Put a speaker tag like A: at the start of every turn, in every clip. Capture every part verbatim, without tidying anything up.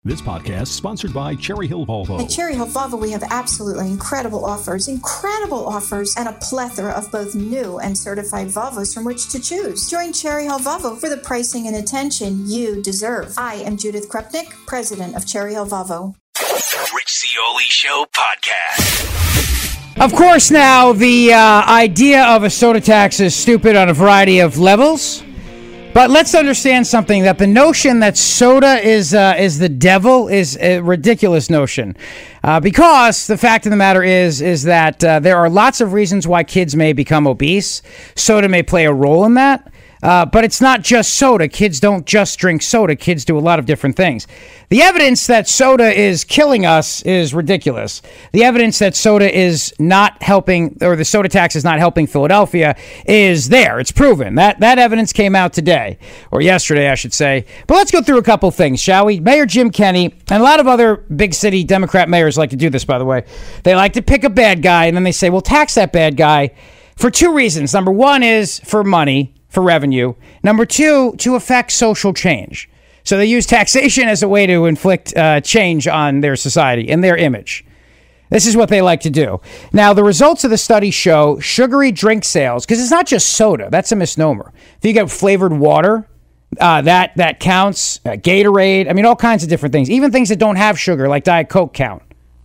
A: This podcast is sponsored by Cherry Hill Volvo.
B: At Cherry Hill Volvo, we have absolutely incredible offers, incredible offers, and a plethora of both new and certified Volvos from which to choose. Join Cherry Hill Volvo for the pricing and attention you deserve. I am Judith Krupnik, president of Cherry Hill Volvo.
C: Rich Zeoli Show podcast.
D: Of course, now the uh, idea of a soda tax is stupid on a variety of levels. But let's understand something, that the notion that soda is uh, is the devil is a ridiculous notion. Uh, because the fact of the matter is, is that uh, there are lots of reasons why kids may become obese. Soda may play a role in that. Uh, but it's not just soda. Kids don't just drink soda. Kids do a lot of different things. The evidence that soda is killing us is ridiculous. The evidence that soda is not helping, or the soda tax is not helping Philadelphia, is there. It's proven. That that evidence came out today, or yesterday, I should say. But let's go through a couple things, shall we? Mayor Jim Kenney, and a lot of other big city Democrat mayors like to do this, by the way. They like to pick a bad guy, and then they say, well, tax that bad guy for two reasons. Number one is for money. For revenue. Number two, to affect social change. So they use taxation as a way to inflict uh, change on their society and their image. This is what they like to do. Now, the results of the study show sugary drink sales, because it's not just soda. That's a misnomer. If you get flavored water, uh, that, that counts. Uh, Gatorade. I mean, all kinds of different things. Even things that don't have sugar, like Diet Coke, count.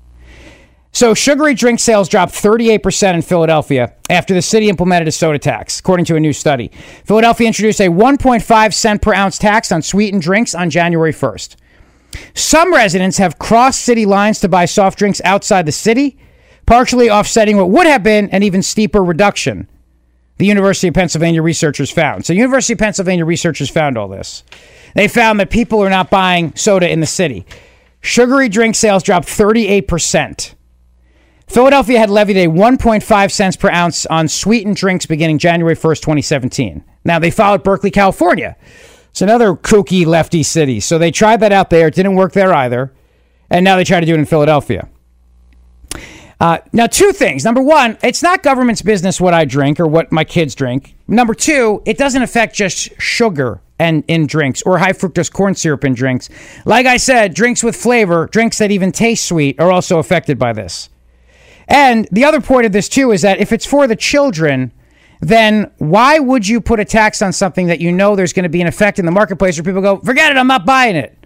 D: So sugary drink sales dropped thirty-eight percent in Philadelphia after the city implemented a soda tax, according to a new study. Philadelphia introduced a one point five cent per ounce tax on sweetened drinks on January first. Some residents have crossed city lines to buy soft drinks outside the city, partially offsetting what would have been an even steeper reduction, the University of Pennsylvania researchers found. So University of Pennsylvania researchers found all this. They found that people are not buying soda in the city. Sugary drink sales dropped thirty-eight percent. Philadelphia had levied a one point five cents per ounce on sweetened drinks beginning January first, twenty seventeen. Now, they followed Berkeley, California. It's another kooky lefty city. So they tried that out there. It didn't work there either. And now they try to do it in Philadelphia. Uh, now, two things. Number one, it's not government's business what I drink or what my kids drink. Number two, it doesn't affect just sugar and in drinks or high fructose corn syrup in drinks. Like I said, drinks with flavor, drinks that even taste sweet, are also affected by this. And the other point of this, too, is that if it's for the children, then why would you put a tax on something that you know there's going to be an effect in the marketplace where people go, forget it, I'm not buying it?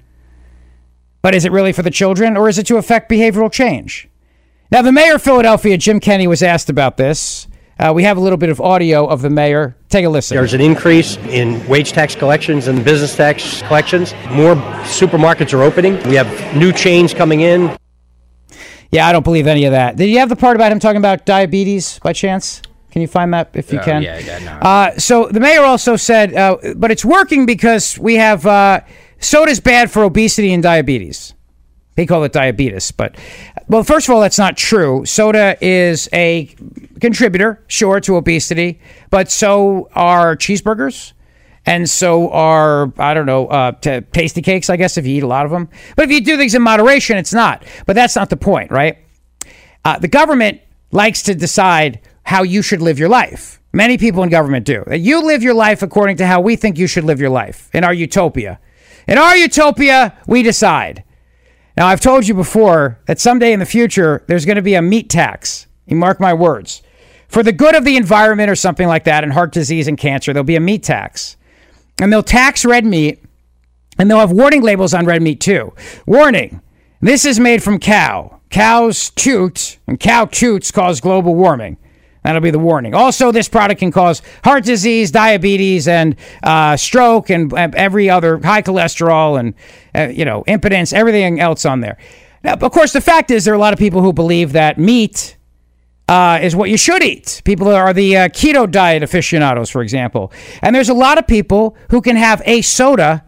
D: But is it really for the children, or is it to affect behavioral change? Now, the mayor of Philadelphia, Jim Kenney, was asked about this. Uh, we have a little bit of audio of the mayor. Take a listen.
E: There's an increase in wage tax collections and business tax collections. More supermarkets are opening. We have new chains coming in.
D: Yeah, I don't believe any of that. Did you have the part about him talking about diabetes by chance? Can you find that if you
E: uh,
D: can?
E: Yeah, yeah, no.
D: Uh, so the mayor also said, uh, but it's working because we have uh, soda's bad for obesity and diabetes. They call it diabetes, but well, first of all, that's not true. Soda is a contributor, sure, to obesity, but so are cheeseburgers. And so are, I don't know, uh, t- tasty cakes, I guess, if you eat a lot of them. But if you do things in moderation, it's not. But that's not the point, right? Uh, the government likes to decide how you should live your life. Many people in government do. You live your life according to how we think you should live your life in our utopia. In our utopia, we decide. Now, I've told you before that someday in the future, there's going to be a meat tax. You mark my words. For the good of the environment or something like that, and heart disease and cancer, there'll be a meat tax. And they'll tax red meat, and they'll have warning labels on red meat, too. Warning, this is made from cow. Cows toot, and cow toots cause global warming. That'll be the warning. Also, this product can cause heart disease, diabetes, and uh, stroke, and uh, every other high cholesterol, and, uh, you know, impotence, everything else on there. Now, of course, the fact is there are a lot of people who believe that meat Uh, is what you should eat. People are the uh, keto diet aficionados, for example. And there's a lot of people who can have a soda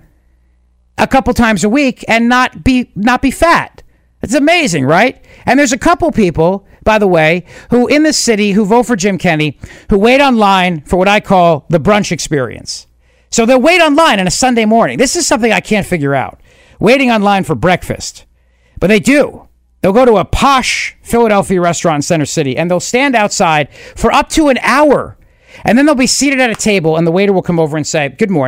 D: a couple times a week and not be not be fat. It's amazing, right? And there's a couple people, by the way, who in the city who vote for Jim Kenney, who wait online for what I call the brunch experience. So they'll wait online on a Sunday morning. This is something I can't figure out. Waiting online for breakfast. But they do. They'll go to a posh Philadelphia restaurant in Center City, and they'll stand outside for up to an hour. And then they'll be seated at a table, and the waiter will come over and say, good morning.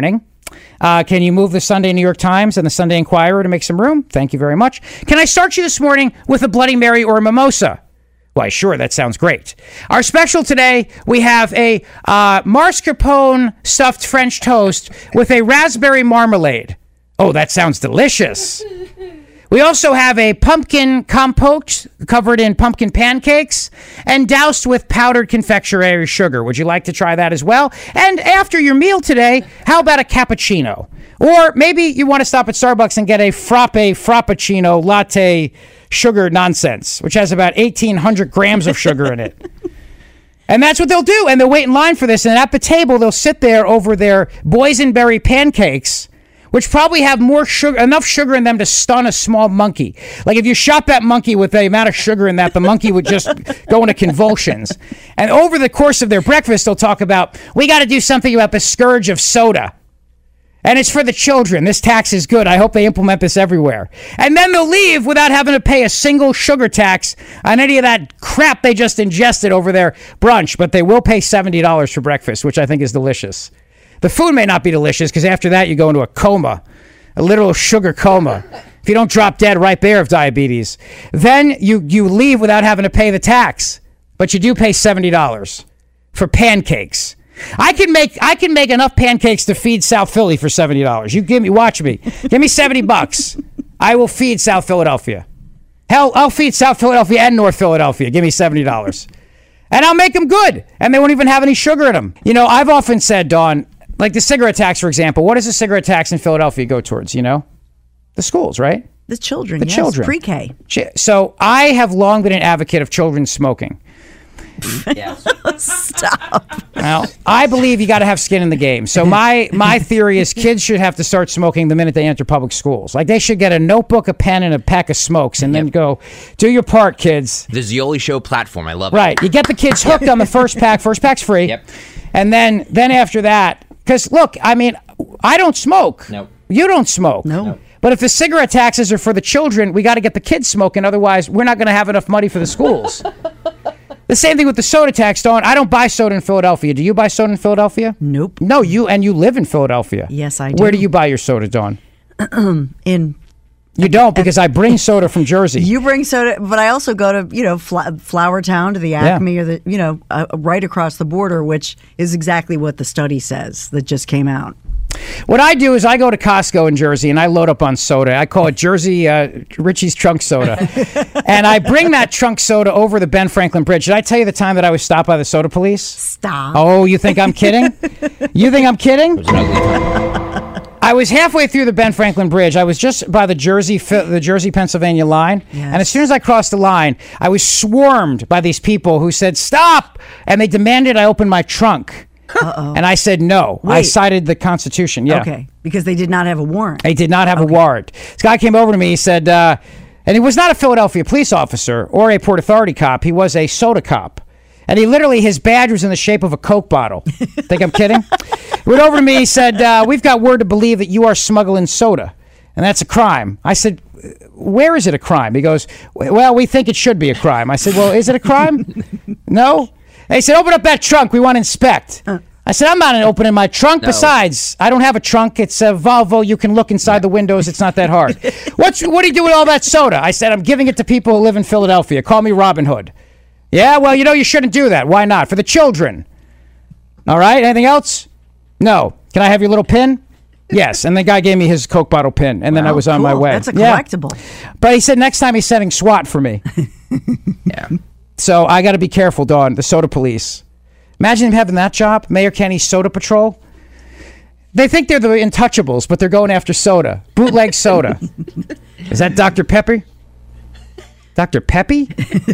D: Uh, can you move the Sunday New York Times and the Sunday Inquirer to make some room? Thank you very much. Can I start you this morning with a Bloody Mary or a mimosa? Why, sure, that sounds great. Our special today, we have a uh, mascarpone stuffed French toast with a raspberry marmalade. Oh, that sounds delicious. We also have a pumpkin compote covered in pumpkin pancakes and doused with powdered confectionery sugar. Would you like to try that as well? And after your meal today, how about a cappuccino? Or maybe you want to stop at Starbucks and get a frappe frappuccino latte sugar nonsense, which has about eighteen hundred grams of sugar in it. And that's what they'll do. And they'll wait in line for this. And at the table, they'll sit there over their boysenberry pancakes, which probably have more sugar, enough sugar in them to stun a small monkey. Like if you shot that monkey with the amount of sugar in that, the monkey would just go into convulsions. And over the course of their breakfast, they'll talk about, we got to do something about the scourge of soda. And it's for the children. This tax is good. I hope they implement this everywhere. And then they'll leave without having to pay a single sugar tax on any of that crap they just ingested over their brunch. But they will pay seventy dollars for breakfast, which I think is delicious. The food may not be delicious because after that you go into a coma, a literal sugar coma. If you don't drop dead right there of diabetes, then you, you leave without having to pay the tax. But you do pay seventy dollars for pancakes. I can make I can make enough pancakes to feed South Philly for seventy dollars. You give me, watch me. Give me seventy bucks. I will feed South Philadelphia. Hell, I'll feed South Philadelphia and North Philadelphia. Give me seventy dollars. And I'll make them good. And they won't even have any sugar in them. You know, I've often said, Dawn, like the cigarette tax, for example, what does the cigarette tax in Philadelphia go towards, you know? The schools, right?
F: The children,
D: the
F: yes,
D: children.
F: Pre-K.
D: So I have long been an advocate of children smoking.
G: Yes.
F: Stop.
D: Well, I believe you got to have skin in the game. So my my theory is kids should have to start smoking the minute they enter public schools. Like they should get a notebook, a pen, and a pack of smokes, and yep. then go, do your part, kids.
G: The Zeoli Show platform, I love it.
D: Right, you get the kids hooked on the first pack. First pack's free.
G: Yep.
D: And then then after that, because look, I mean, I don't smoke.
G: No.
D: You don't smoke.
F: No.
G: no.
D: But if the cigarette taxes are for the children, we got to get the kids smoking. Otherwise, we're not going to have enough money for the schools. The same thing with the soda tax, Dawn. I don't buy soda in Philadelphia. Do you buy soda in Philadelphia?
F: Nope.
D: No, you and you live in Philadelphia.
F: Yes, I do.
D: Where do you buy your soda, Dawn?
F: In
D: You don't, because I bring soda from Jersey.
F: You bring soda, but I also go to, you know, Fla- Flower Town, to the Acme,
D: Yeah.
F: or the, you know, uh, right across the border, which is exactly what the study says that just came out.
D: What I do is I go to Costco in Jersey and I load up on soda. I call it Jersey uh, Richie's Trunk Soda. And I bring that trunk soda over the Ben Franklin Bridge. Did I tell you the time that I was stopped by the soda police?
F: Stop.
D: Oh, you think I'm kidding? You think I'm kidding?
G: It was an ugly time.
D: I was halfway through the Ben Franklin Bridge. I was just by the Jersey, the Jersey, Pennsylvania line.
F: Yes.
D: And as soon as I crossed the line, I was swarmed by these people who said, stop! And they demanded I open my trunk.
F: Uh-oh.
D: And I said no.
F: Wait.
D: I cited the Constitution. Yeah.
F: Okay, because they did not have a warrant.
D: They did not have
F: Okay.
D: a warrant. This guy came over to me. He said, uh, and he was not a Philadelphia police officer or a Port Authority cop. He was a soda cop. And he literally, his badge was in the shape of a Coke bottle. Think I'm kidding? He went over to me. He said, uh, we've got word to believe that you are smuggling soda. And that's a crime. I said, where is it a crime? He goes, well, we think it should be a crime. I said, well, is it a crime? No? And he said, open up that trunk. We want to inspect. Uh. I said, I'm not opening my trunk.
G: No.
D: Besides, I don't have a trunk. It's a Volvo. You can look inside the windows. It's not that hard. What's, what do you do with all that soda? I said, I'm giving it to people who live in Philadelphia. Call me Robin Hood. Yeah, well, you know, you shouldn't do that. Why not? For the children. All right. Anything else? No. Can I have your little pin? Yes. And the guy gave me his Coke bottle pin. And then
F: Wow,
D: I was on
F: cool.
D: my way.
F: That's a
D: Yeah.
F: collectible.
D: But he said next time he's sending SWAT for me.
G: Yeah.
D: So I got to be careful, Dawn. The soda police. Imagine him having that job, Mayor Kenny's Soda Patrol. They think they're the Untouchables, but they're going after soda. Bootleg soda. Is that Doctor Pepper? Doctor Peppy?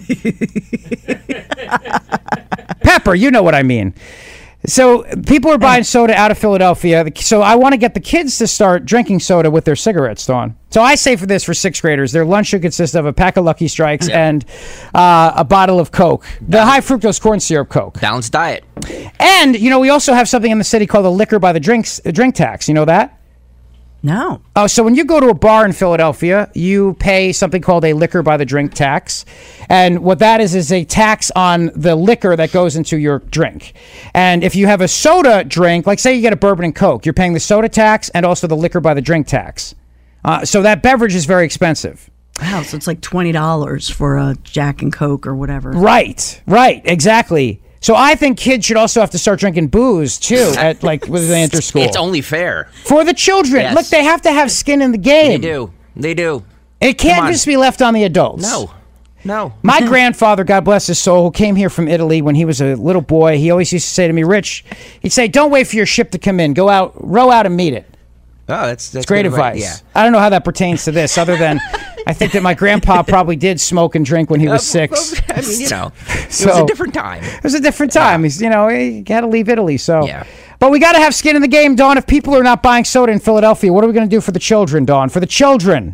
D: Pepper, you know what I mean. So people are buying soda out of Philadelphia. So I want to get the kids to start drinking soda with their cigarettes, Dawn. So I say for this, for sixth graders, their lunch should consist of a pack of Lucky Strikes and uh, a bottle of Coke, the high fructose corn syrup Coke.
G: Balanced diet.
D: And, you know, we also have something in the city called the liquor by the drinks, the drink tax. You know that?
F: No.
D: Oh, so when you go to a bar in Philadelphia, you pay something called a liquor by the drink tax. And what that is is a tax on the liquor that goes into your drink. And if you have a soda drink, like say you get a bourbon and Coke, you're paying the soda tax and also the liquor by the drink tax. Uh, so that beverage is very expensive.
F: Wow, so it's like twenty dollars for a Jack and Coke or whatever.
D: Right, right, exactly. So I think kids should also have to start drinking booze too, at like when they enter school.
G: It's only fair
D: for the children.
G: Yes.
D: Look, they have to have skin in the game.
G: They do. They do.
D: It can't just be left on the adults.
G: No. No.
D: My grandfather, God bless his soul, who came here from Italy when he was a little boy, he always used to say to me, Rich, he'd say, "Don't wait for your ship to come in. Go out, row out and meet it."
G: Oh, that's that's
D: it's great
G: good
D: advice.
G: Yeah.
D: I don't know how that pertains to this, other than I think that my grandpa probably did smoke and drink when he was six.
G: I mean, you know, it
D: So-
G: was a different time.
D: It was a different time. He's, you know, he had to leave Italy. So,
G: Yeah.
D: But we got to have skin in the game, Dawn. If people are not buying soda in Philadelphia, what are we going to do for the children, Dawn? For the children.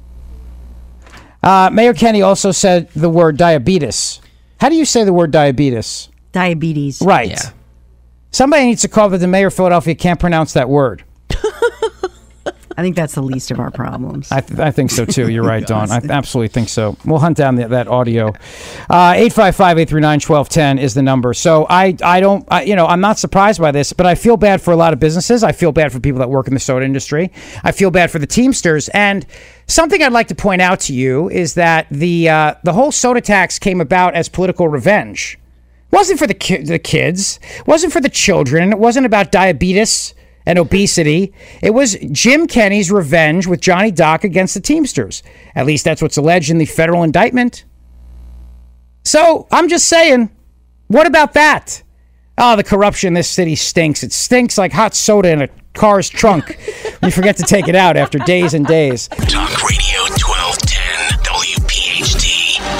D: Uh, Mayor Kenny also said the word diabetes. How do you say the word diabetes?
F: Diabetes.
D: Right.
G: Yeah.
D: Somebody needs to call that the mayor of Philadelphia can't pronounce that word.
F: I think that's the least of our problems.
D: I, th- I think so, too. You're right, Dawn. I absolutely think so. We'll hunt down the, that audio. Uh, eight five five, eight three nine, one two one zero is the number. So I, I don't, I, you know, I'm not surprised by this, but I feel bad for a lot of businesses. I feel bad for people that work in the soda industry. I feel bad for the Teamsters. And something I'd like to point out to you is that the uh, the whole soda tax came about as political revenge. It wasn't for the, ki- the kids. It wasn't for the children. It wasn't about diabetes and obesity. It was Jim Kenney's revenge with Johnny Dock against the Teamsters. At least that's what's alleged in the federal indictment. So I'm just saying, what about that? Oh, the corruption in this city stinks. It stinks like hot soda in a car's trunk when you forget to take it out after days and days.
C: Talk Radio twelve ten W P H T.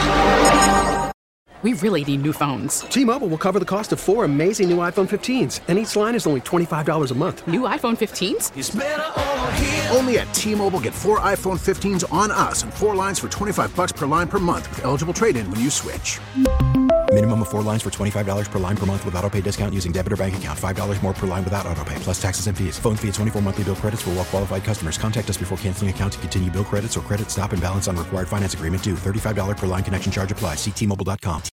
H: We really need new phones.
I: T-Mobile will cover the cost of four amazing new iPhone fifteens, and each line is only twenty-five dollars a month.
H: New iPhone fifteens?
J: It's better over here. Only at T-Mobile, get four iPhone fifteens on us and four lines for twenty-five bucks per line per month with eligible trade-in when you switch.
K: Minimum of four lines for twenty-five dollars per line per month with autopay discount using debit or bank account. five dollars more per line without autopay, plus taxes and fees. Phone fee at twenty-four monthly bill credits for well qualified customers. Contact us before canceling account to continue bill credits or credit stop and balance on required finance agreement due. thirty-five dollars per line connection charge applies. See T Mobile dot com.